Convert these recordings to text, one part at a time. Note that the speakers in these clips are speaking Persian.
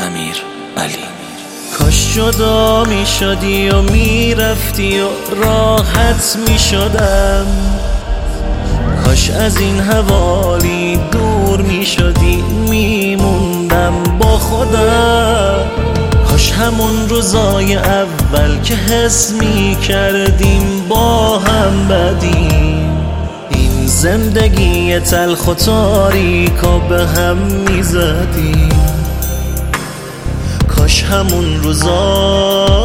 امیرعلی. کاش جدا می شدی و می رفتی و راحت می شدم، کاش از این حوالی دور می شدی می موندم با خودم. کاش همون روزای اول که حس می کردیم با هم بدیم، این زندگی تلخ و تاریکا به هم می زدیم. کاش همون روزا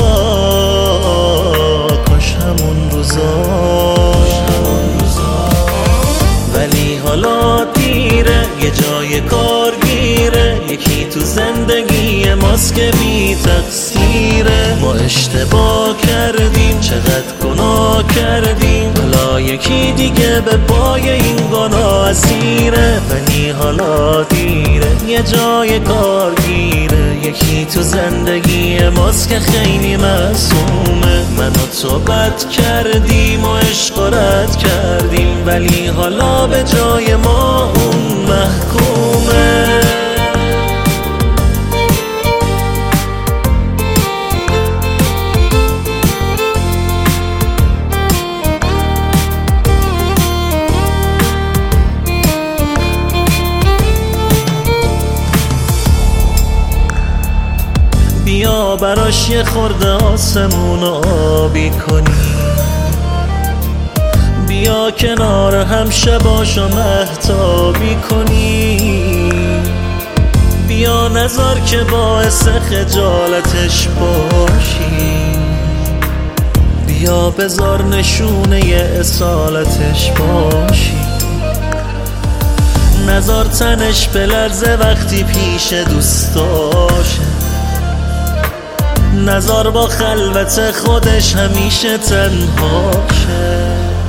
ولی حالا دیره، یه جای کارگیره، یکی تو زندگی ماست که بی تقصیره. ما اشتباه کردیم، چقدر گناه کردیم، حالا یکی دیگه به پای این گناه اسیره. ولی حالا دیره، یه جای کارگیره، یکی تو زندگی ماست که خیلی معصومه. من و تو بد کردیم و عشق رد کردیم، ولی حالا به جای ما اون محکومه. بیا براش یه خورده آسمون آبی کنی، بیا کنار هم شباشو مهتابی کنی، بیا نذار که باعث خجالتش باشی، بیا بذار نشونه اصالتش باشی، نذار تنش بلرزه وقتی پیش دوستاشه، نذار با خلوت خودش همیشه تنهاشه.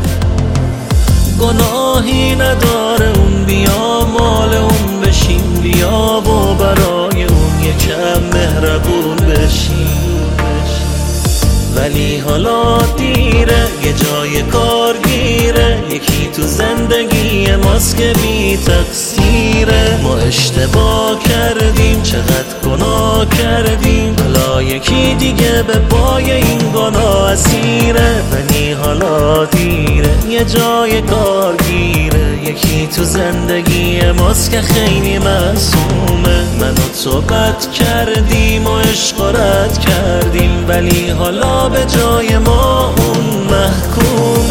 گناهی نداره اون، بیا مال اون بشیم، بیا و برای اون یکم مهربون بشیم. ولی حالا دیره، یه جای کارگیره، یکی تو زندگی ماست که بی تقصیره. ما اشتباه کردیم، چقدر گناه کردیم، حالا یکی دیگه به پای این گناه اسیره. ولی حالا دیره، یه جای کارگیره، یکی تو زندگی ماست که خیلی معصومه. من و تو بد کردیم و عشق رد کردیم، ولی حالا به جای ما اون محکوم.